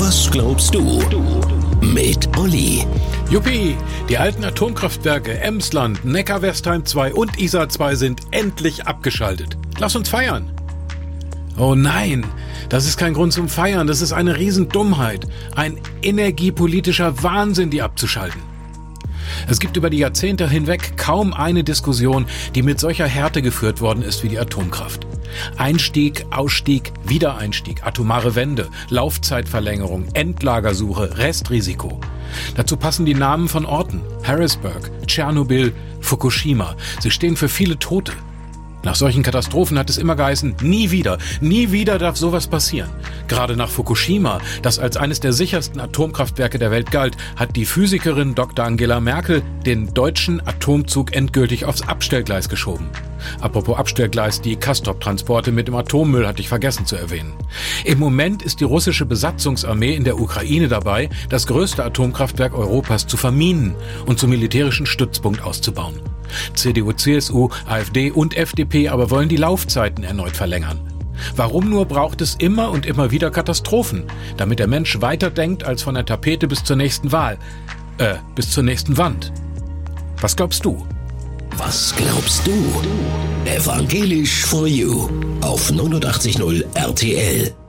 Was glaubst du? Mit Olli. Juppie, die alten Atomkraftwerke Emsland, Neckar-Westheim 2 und Isar 2 sind endlich abgeschaltet. Lass uns feiern. Oh nein, das ist kein Grund zum Feiern, das ist eine Riesendummheit. Ein energiepolitischer Wahnsinn, die abzuschalten. Es gibt über die Jahrzehnte hinweg kaum eine Diskussion, die mit solcher Härte geführt worden ist wie die Atomkraft. Einstieg, Ausstieg, Wiedereinstieg, atomare Wende, Laufzeitverlängerung, Endlagersuche, Restrisiko. Dazu passen die Namen von Orten: Harrisburg, Tschernobyl, Fukushima. Sie stehen für viele Tote. Nach solchen Katastrophen hat es immer geheißen, nie wieder darf sowas passieren. Gerade nach Fukushima, das als eines der sichersten Atomkraftwerke der Welt galt, hat die Physikerin Dr. Angela Merkel den deutschen Atomzug endgültig aufs Abstellgleis geschoben. Apropos Abstellgleis, die Castor-Transporte mit dem Atommüll hatte ich vergessen zu erwähnen. Im Moment ist die russische Besatzungsarmee in der Ukraine dabei, das größte Atomkraftwerk Europas zu verminen und zum militärischen Stützpunkt auszubauen. CDU, CSU, AfD und FDP aber wollen die Laufzeiten erneut verlängern. Warum nur braucht es immer und immer wieder Katastrophen, damit der Mensch weiterdenkt als von der Tapete bis zur nächsten Wahl, bis zur nächsten Wand? Was glaubst du? Was glaubst du? Evangelisch for You auf 89.0 RTL.